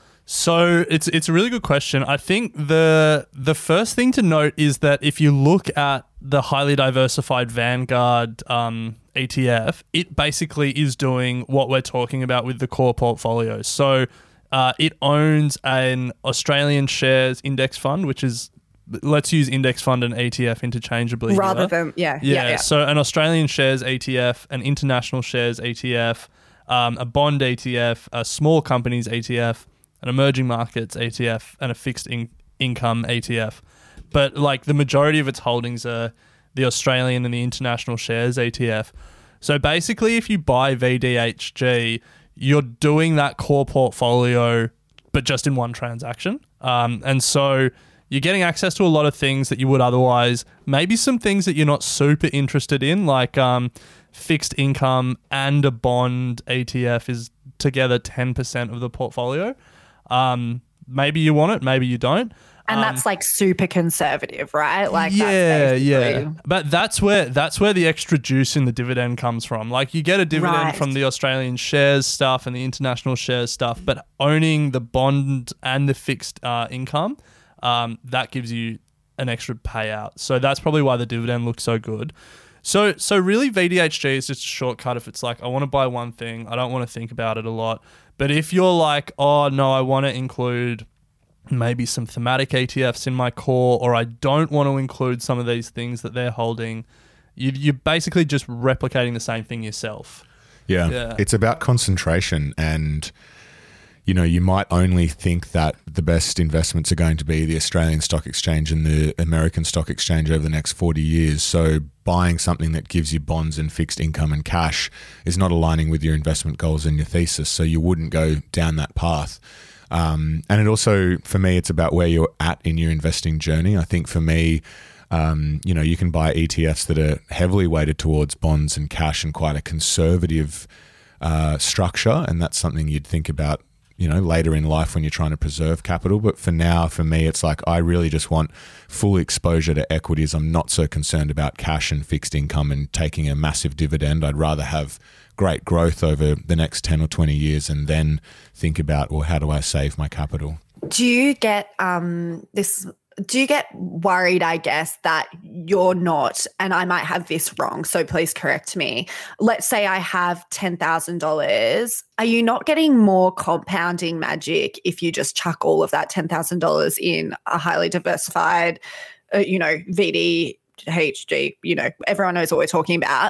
So it's it's a really good question. I think the the first thing to note is that if you look at the highly diversified Vanguard um, E T F, it basically is doing what we're talking about with the core portfolio. So uh, it owns an Australian shares index fund, which is, let's use index fund and E T F interchangeably. Rather here. than, yeah, yeah. Yeah, yeah. So an Australian shares E T F, an international shares E T F, um, a bond E T F, a small companies E T F, an emerging markets E T F, and a fixed in- income E T F. But like the majority of its holdings are the Australian and the international shares E T F. So basically if you buy V D H G, you're doing that core portfolio, but just in one transaction. Um, and so you're getting access to a lot of things that you would otherwise, maybe some things that you're not super interested in, like um, fixed income and a bond E T F is together ten percent of the portfolio. Um, maybe you want it, maybe you don't. And um, that's like super conservative, right? Like yeah, that's yeah. But that's where that's where the extra juice in the dividend comes from. Like you get a dividend right. from the Australian shares stuff and the international shares stuff, but owning the bond and the fixed uh, income, Um, that gives you an extra payout. So that's probably why the dividend looks so good. So so really V D H G is just a shortcut if it's like, I want to buy one thing, I don't want to think about it a lot. But if you're like, oh no, I want to include maybe some thematic E T Fs in my core, or I don't want to include some of these things that they're holding, you, you're basically just replicating the same thing yourself. Yeah. Yeah. It's about concentration, and you know, you might only think that the best investments are going to be the Australian Stock Exchange and the American Stock Exchange over the next forty years. So buying something that gives you bonds and fixed income and cash is not aligning with your investment goals and your thesis. So you wouldn't go down that path. Um, and it also, for me, it's about where you're at in your investing journey. I think for me, um, you know, you can buy E T Fs that are heavily weighted towards bonds and cash and quite a conservative uh, structure. And that's something you'd think about, you know, later in life when you're trying to preserve capital. But for now, for me, it's like I really just want full exposure to equities. I'm not so concerned about cash and fixed income and taking a massive dividend. I'd rather have great growth over the next ten or twenty years and then think about, well, how do I save my capital? Do you get um, this... Do you get worried, I guess, that you're not, and I might have this wrong, so please correct me. Let's say I have ten thousand dollars. Are you not getting more compounding magic if you just chuck all of that ten thousand dollars in a highly diversified, uh, you know, V D H G, you know, everyone knows what we're talking about,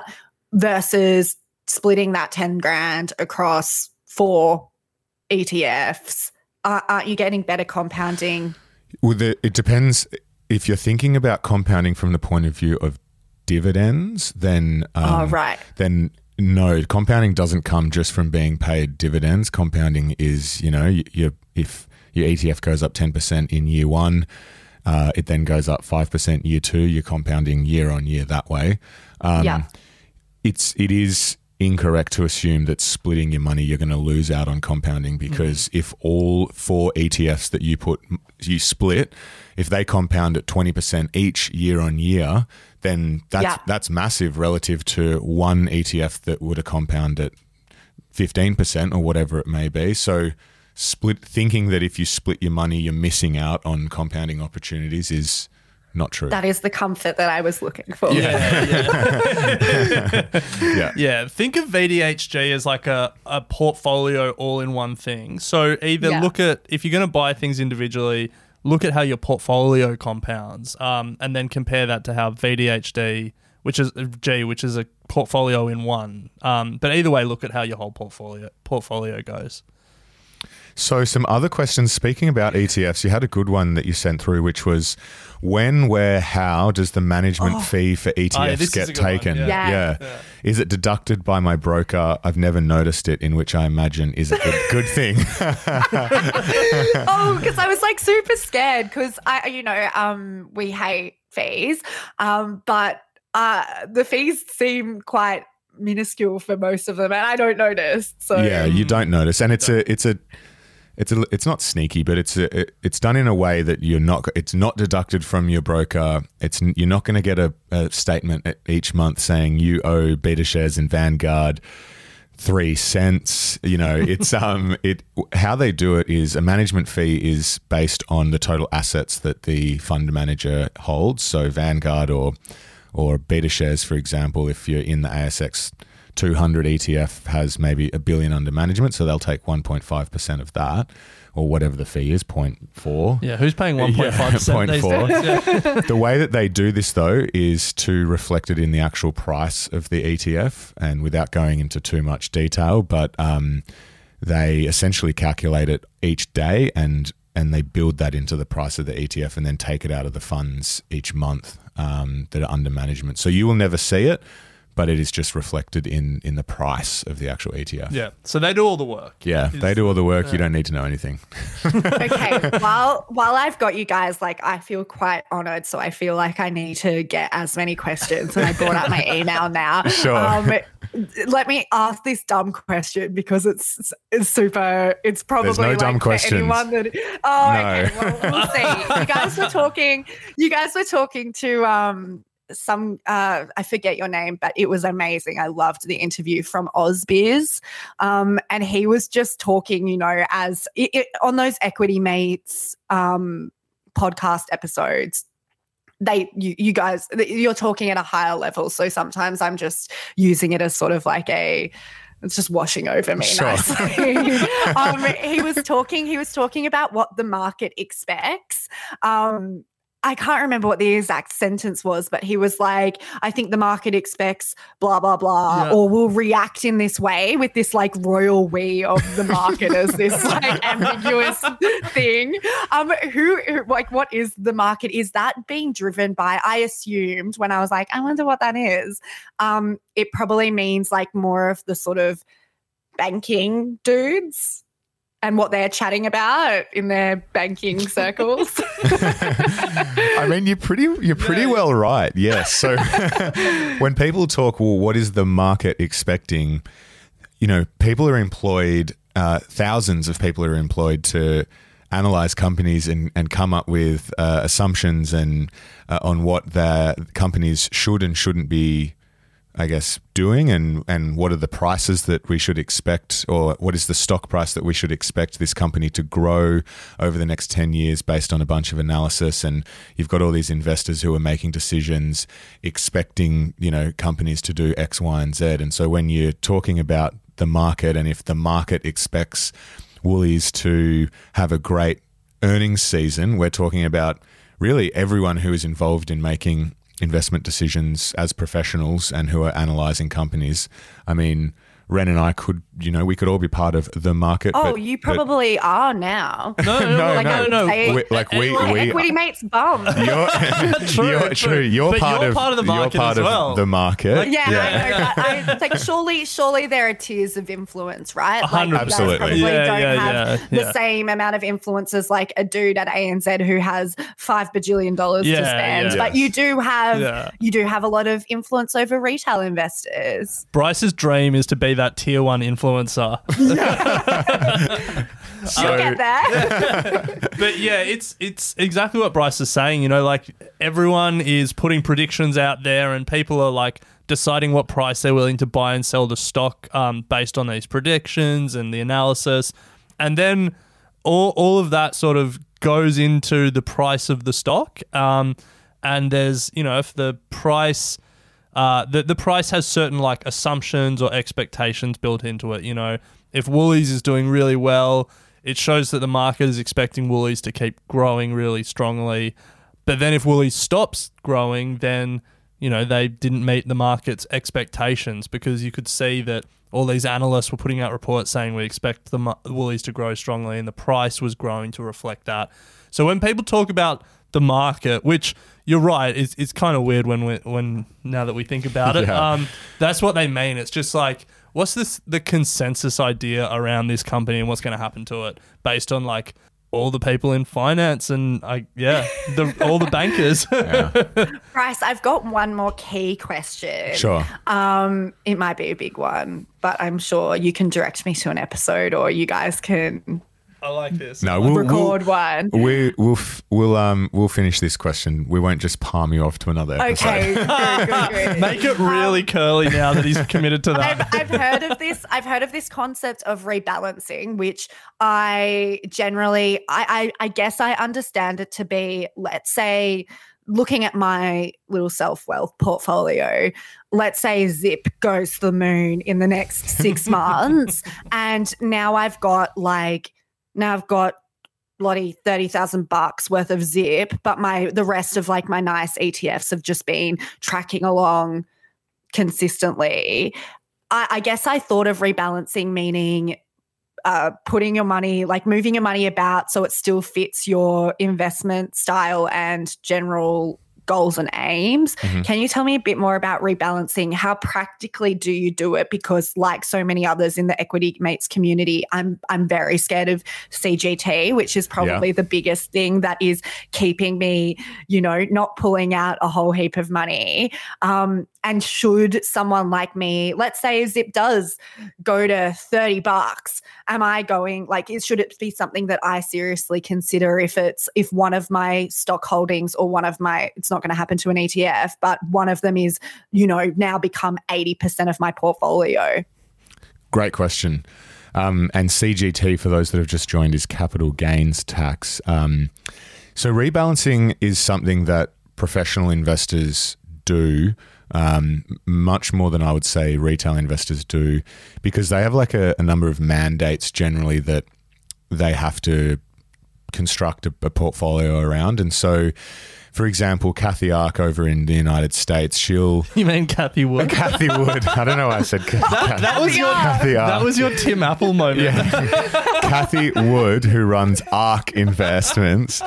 versus splitting that ten grand across four E T Fs? Uh, aren't you getting better compounding? Well, the, it depends. If you're thinking about compounding from the point of view of dividends, then um, oh, right. then no, compounding doesn't come just from being paid dividends. Compounding is, you know, you, you, if your E T F goes up ten percent in year one, uh, it then goes up five percent year two, you're compounding year on year that way. Um, yeah. It's, it is incorrect to assume that splitting your money you're going to lose out on compounding, because mm. if all four E T Fs that you put you split, if they compound at twenty percent each year on year, then that's yeah. that's massive relative to one E T F that would have compound at fifteen percent or whatever it may be. So split thinking that if you split your money you're missing out on compounding opportunities is not true. That is the comfort that I was looking for. Yeah, yeah. yeah. Yeah, think of V D H G as like a, a portfolio all-in-one thing. So either Yeah. look at, if you're going to buy things individually, look at how your portfolio compounds, um, and then compare that to how V D H D, which is G, which is a portfolio in one. Um, but either way, look at how your whole portfolio portfolio goes. So some other questions, speaking about E T Fs, you had a good one that you sent through, which was when, where, how does the management fee for E T Fs Oh, yeah, this is a get good one, taken? yeah. Yeah. Yeah. Is it deducted by my broker? I've never noticed it, in which I imagine is a good, good thing. Oh, because I was like super scared because I, you know, um, we hate fees, um, but uh, the fees seem quite minuscule for most of them, and I don't notice. So Yeah, you don't notice. And it's a, it's a, It's a, it's not sneaky, but it's a, it, it's done in a way that you're not. It's not deducted from your broker. It's you're not going to get a, a statement each month saying you owe BetaShares in Vanguard three cents. You know, it's um it how they do it is a management fee is based on the total assets that the fund manager holds. So Vanguard or or BetaShares, for example, if you're in the A S X two hundred E T F has maybe a billion under management, so they'll take one point five percent of that, or whatever the fee is, zero point four. Yeah, who's paying one point five percent these zero point four. days? Yeah. The way that they do this, though, is to reflect it in the actual price of the E T F, and without going into too much detail, but um, they essentially calculate it each day and and they build that into the price of the E T F and then take it out of the funds each month um, that are under management. So you will never see it, but it is just reflected in in the price of the actual E T F. Yeah, so they do all the work. Yeah, Is- they do all the work. You don't need to know anything. Okay, while while I've got you guys, like I feel quite honoured, so I feel like I need to get as many questions, and I brought up my email now. Sure. Um, let me ask this dumb question because it's it's super. It's probably There's no like dumb for questions. anyone that. Oh, No. okay. Well, we'll see. You guys were talking. You guys were talking to um. some uh I forget your name, but it was amazing. I loved the interview from Ozbiz, um and he was just talking, you know, as it, it, on those Equity Mates um podcast episodes, they you, you guys you're talking at a higher level, so sometimes I'm just using it as sort of like a it's just washing over me Sure. nicely. um he was talking he was talking about what the market expects. um I can't remember what the exact sentence was, but he was like, I think the market expects blah, blah, blah, Yeah. or will react in this way with this like royal we of the market as this like ambiguous thing. Um, who, who, like, what is the market? Is that being driven by, I assumed when I was like, I wonder what that is. Um, it probably means like more of the sort of banking dudes and what they're chatting about in their banking circles. I mean, you're pretty you're pretty well right. Yes. So when people talk, well, what is the market expecting? You know, people are employed, uh, thousands of people are employed to analyze companies and, and come up with uh, assumptions and uh, on what their companies should and shouldn't be, I guess, doing, and, and what are the prices that we should expect, or what is the stock price that we should expect this company to grow over the next ten years based on a bunch of analysis. And you've got all these investors who are making decisions expecting, you know, companies to do X, Y, and Z. And so when you're talking about the market, and if the market expects Woolies to have a great earnings season, we're talking about really everyone who is involved in making investment decisions as professionals and who are analyzing companies. I mean, Ren and I could, you know, we could all be part of the market. Oh, but, you probably are now. No, no, No, like, no. no, no. Say- We- like we, Like we Equity Mates bum. You're, True, you're true. true. You're But part you're of part of the market You're part as of well. the market. Yeah, I know, but I, like surely, surely there are tiers of influence, right? Like hundred you guys percent. probably Absolutely. Yeah, don't yeah, have yeah, the yeah. same amount of influence as like a dude at A N Z who has five bajillion dollars Yeah, to spend. yeah. But you do have Yeah. you do have a lot of influence over retail investors. Bryce's dream is to be that tier one influencer. You'll get there. But yeah, it's it's exactly what Bryce is saying. You know, like everyone is putting predictions out there, and people are like deciding what price they're willing to buy and sell the stock um, based on these predictions and the analysis, and then all all of that sort of goes into the price of the stock. Um, and there's, you know, if the price, uh, the, the price has certain like assumptions or expectations built into it, you know, if Woolies is doing really well, it shows that the market is expecting Woolies to keep growing really strongly. But then if Woolies stops growing, then, you know, they didn't meet the market's expectations, because you could see that all these analysts were putting out reports saying we expect the mo- Woolies to grow strongly, and the price was growing to reflect that. So when people talk about the market, which you're right, it's, it's kind of weird when we, when now that we think about it, Yeah. um, that's what they mean. It's just like, what's this the consensus idea around this company and what's going to happen to it based on like all the people in finance and I yeah, the, all the bankers. Bryce, I've got one more key question. Sure. Um, it might be a big one, but I'm sure you can direct me to an episode, or you guys can I like this. No, we'll record we'll, one. We we'll f- we'll um we'll finish this question. We won't just palm you off to another episode. Okay, good, good, good. Make it really Um, curly now that he's committed to that. I've, I've heard of this. I've heard of this concept of rebalancing, which I generally, I, I, I guess I understand it to be, let's say, looking at my little self-wealth portfolio, let's say Zip goes to the moon in the next six months, and now I've got like, now I've got bloody thirty thousand bucks worth of Zip, but my the rest of like my nice E T Fs have just been tracking along consistently. I, I guess I thought of rebalancing meaning uh, putting your money, like moving your money about so it still fits your investment style and general goals and aims. Mm-hmm. Can you tell me a bit more about rebalancing? How practically do you do it? Because like so many others in the Equity Mates community, I'm I'm very scared of C G T, which is probably Yeah. the biggest thing that is keeping me, you know, not pulling out a whole heap of money. Um, and should someone like me, let's say Zip does go to thirty bucks, am I going, like, is, should it be something that I seriously consider if it's, if one of my stock holdings or one of my, it's not going to happen to an E T F, but one of them is, you know, now become eighty percent of my portfolio? Great question. Um, and C G T, for those that have just joined, is capital gains tax. Um, so rebalancing is something that professional investors do um, much more than I would say retail investors do, because they have like a, a number of mandates generally that they have to construct a, a portfolio around. And so, for example, Kathy Ark over in the United States, she'll... You mean Kathy Wood? Kathy Wood. I don't know why I said Kathy. That was your Kathy Ark. that was your Tim Apple moment. Kathy Wood, who runs Ark Investments,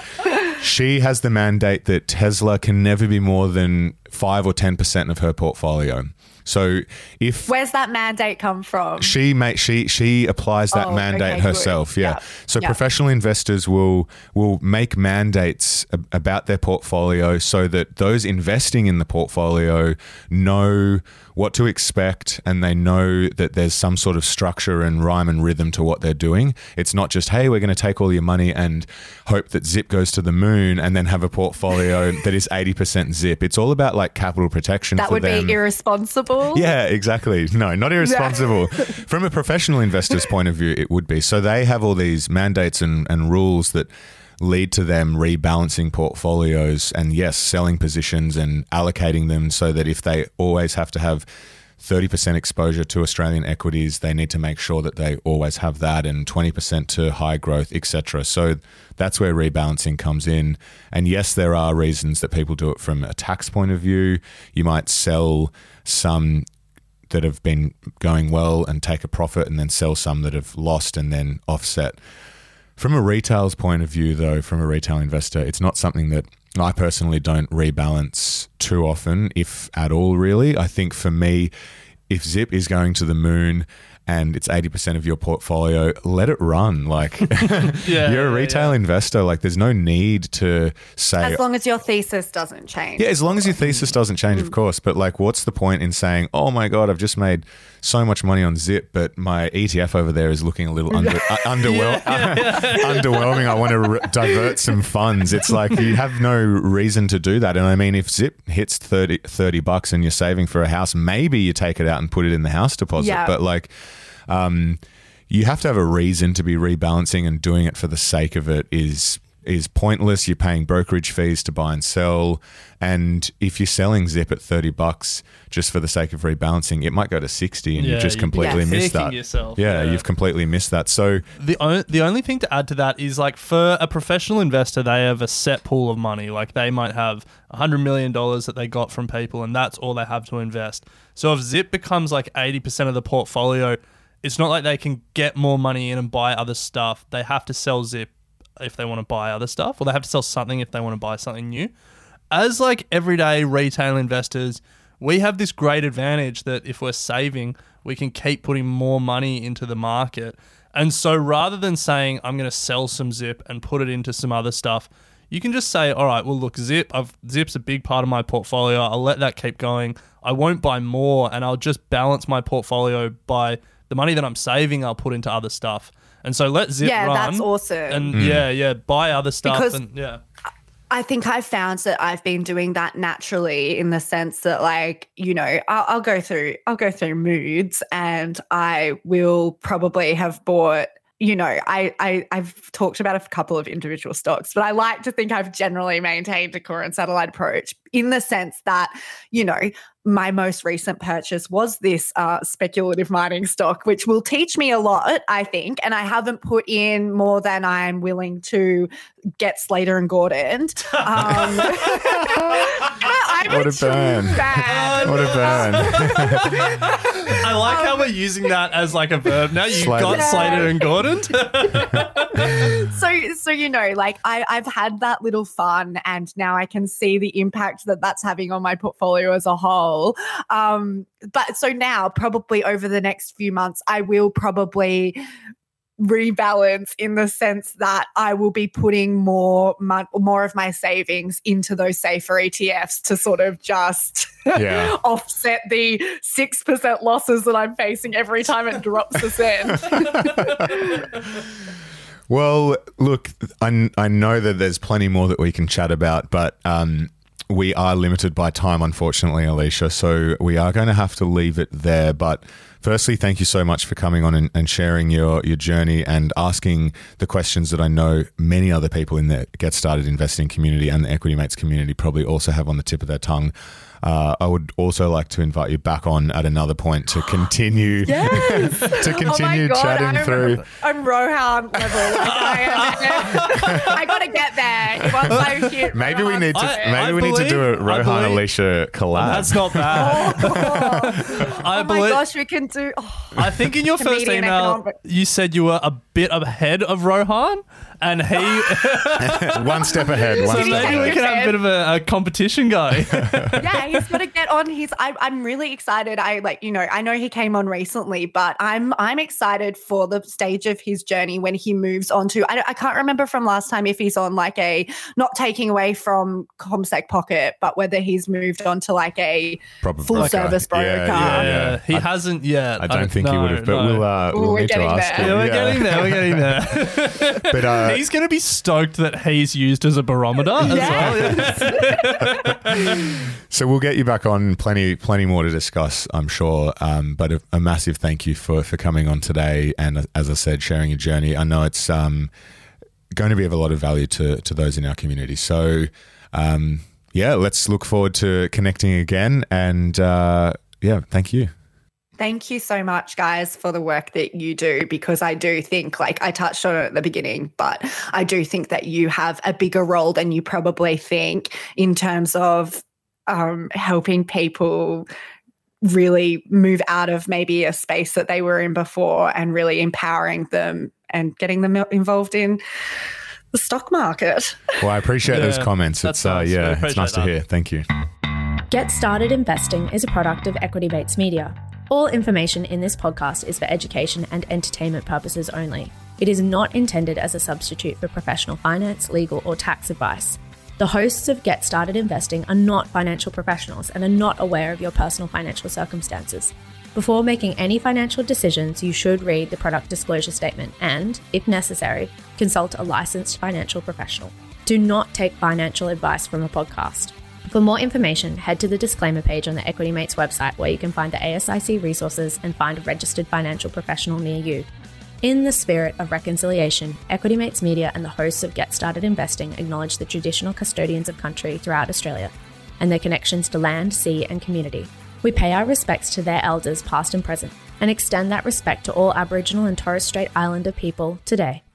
she has the mandate that Tesla can never be more than five or ten percent of her portfolio. So if Where's that mandate come from? she make she she applies that Oh, mandate okay, herself, good. yeah. Yeah. So Yeah. professional investors will will make mandates ab- about their portfolio so that those investing in the portfolio know what to expect, and they know that there's some sort of structure and rhyme and rhythm to what they're doing. It's not just, hey, we're going to take all your money and hope that Zip goes to the moon and then have a portfolio that is eighty percent Zip. It's all about like capital protection That for would them. be irresponsible. Yeah, exactly. No, not irresponsible. From a professional investor's point of view, it would be. So they have all these mandates and, and rules that lead to them rebalancing portfolios and, yes, selling positions and allocating them so that if they always have to have thirty percent exposure to Australian equities, they need to make sure that they always have that, and twenty percent to high growth, et cetera. So that's where rebalancing comes in. And yes, there are reasons that people do it from a tax point of view. You might sell some that have been going well and take a profit, and then sell some that have lost and then offset. From a retail's point of view, though, from a retail investor, it's not something that I personally don't rebalance too often, if at all, really. I think for me, if Zip is going to the moon and it's eighty percent of your portfolio, let it run. Like, Yeah, you're a yeah, retail yeah. investor. Like, there's no need to say... As long as your thesis doesn't change. Yeah, as long as your thesis doesn't change, of course. But like, what's the point in saying, oh my God, I've just made so much money on Zip, but my E T F over there is looking a little under, uh, underwhel- underwhelming. I want to re- divert some funds. It's like, you have no reason to do that. And I mean, if Zip hits thirty, thirty bucks and you're saving for a house, maybe you take it out and put it in the house deposit. Yeah. But like, um, you have to have a reason to be rebalancing, and doing it for the sake of it is... is pointless. You're paying brokerage fees to buy and sell. And if you're selling Zip at thirty bucks just for the sake of rebalancing, it might go to sixty and Yeah, you've just you- completely yeah. missed Kicking that. yourself, yeah, yeah. you've completely missed that. So The o- the only thing to add to that is like for a professional investor, they have a set pool of money. Like they might have one hundred million dollars that they got from people and that's all they have to invest. So if Zip becomes like eighty percent of the portfolio, it's not like they can get more money in and buy other stuff. They have to sell Zip if they want to buy other stuff, or they have to sell something if they want to buy something new. As like everyday retail investors, we have this great advantage that if we're saving, we can keep putting more money into the market. And so rather than saying, I'm going to sell some Zip and put it into some other stuff, you can just say, all right, well, look, Zip, I've, Zip's a big part of my portfolio. I'll let that keep going. I won't buy more, and I'll just balance my portfolio by the money that I'm saving, I'll put into other stuff. And so let Zip Yeah, run. that's awesome. And yeah, yeah, buy other stuff. Because- and yeah. I think I've found that I've been doing that naturally in the sense that, like, you know, I'll, I'll go through, I'll go through moods, and I will probably have bought, you know, I, I I've talked about a couple of individual stocks, but I like to think I've generally maintained a core and satellite approach in the sense that, you know, my most recent purchase was this uh, speculative mining stock, which will teach me a lot, I think. And I haven't put in more than I'm willing to get Slater and Gordon. Um, what a burn. What a burn. I like how we're using that as like a verb now. You Slater. got Yeah. Slater and Gordon. so so you know, like I, I've had that little fun, and now I can see the impact that that's having on my portfolio as a whole. Um, but so now, probably over the next few months, I will probably rebalance in the sense that I will be putting more mon- more of my savings into those safer E T Fs to sort of just Yeah. offset the six percent losses that I'm facing every time it drops a cent. Well, look, I, I know that there's plenty more that we can chat about, but um, we are limited by time, unfortunately, Alicia. So we are going to have to leave it there. But firstly, thank you so much for coming on and, and sharing your, your journey and asking the questions that I know many other people in the Get Started Investing community and the Equity Mates community probably also have on the tip of their tongue. Uh, I would also like to invite you back on at another point to continue Yes. to continue oh my God, chatting I'm, through. I'm Rohan level. Like I, am, I gotta get there. Once I hit Maybe we Rohan need to I- maybe I we need to do a believe- I Rohan believe- Alicia collab. That's not bad. Oh, I oh my believe. gosh, we can do. Oh, I think in your first Comedian email, economic- you said you were a bit ahead of Rohan, and he. One step ahead. One so step maybe we ahead. can have a bit of a, a competition going. yeah, he's got to get on. He's. I, I'm really excited. I like, you know, I know he came on recently, but I'm I'm excited for the stage of his journey when he moves on to. I, I can't remember from last time if he's on like a not taking away from CommSec Pocket, but whether he's moved on to like a Probably full like a- service broker. yeah, yeah, Yeah, he I- hasn't yet. I don't think he no, would have, but no. we'll uh, Ooh, we'll we're need to getting ask there. him. Yeah, we're getting there. We're getting there. But uh, He's going to be stoked that he's used as a barometer as well. so we'll get you back on. Plenty, plenty more to discuss, I'm sure. Um, but a, a massive thank you for for coming on today, and as I said, sharing your journey. I know it's um, going to be of a lot of value to to those in our community. So um, yeah, let's look forward to connecting again. And uh, yeah, thank you. Thank you so much, guys, for the work that you do, because I do think, like I touched on it at the beginning, but I do think that you have a bigger role than you probably think in terms of um, helping people really move out of maybe a space that they were in before and really empowering them and getting them involved in the stock market. Well, I appreciate Yeah, those comments. that's It's uh, nice. We yeah, it's appreciate nice to that. hear. Thank you. Get Started Investing is a product of Equity Mates Media. All information in this podcast is for education and entertainment purposes only. It is not intended as a substitute for professional finance, legal, or tax advice. The hosts of Get Started Investing are not financial professionals and are not aware of your personal financial circumstances. Before making any financial decisions, you should read the product disclosure statement and, if necessary, consult a licensed financial professional. Do not take financial advice from a podcast. For more information, head to the disclaimer page on the Equity Mates website, where you can find the A S I C resources and find a registered financial professional near you. In the spirit of reconciliation, Equity Mates Media and the hosts of Get Started Investing acknowledge the traditional custodians of country throughout Australia and their connections to land, sea and community. We pay our respects to their elders past and present and extend that respect to all Aboriginal and Torres Strait Islander people today.